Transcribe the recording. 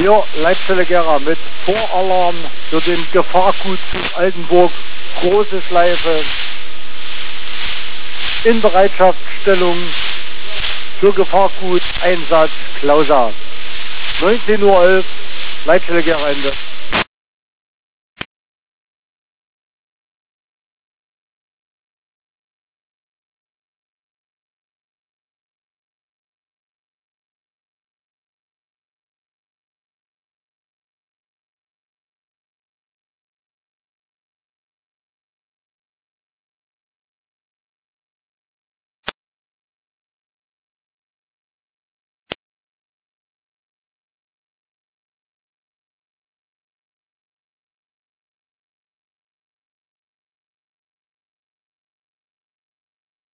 Hier Leitstelle Gera mit Voralarm für den Gefahrgutzug Altenburg, große Schleife, in Bereitschaftsstellung für Gefahrgut Einsatz Klausa. 19:11 Uhr, Leitstelle Gera Ende.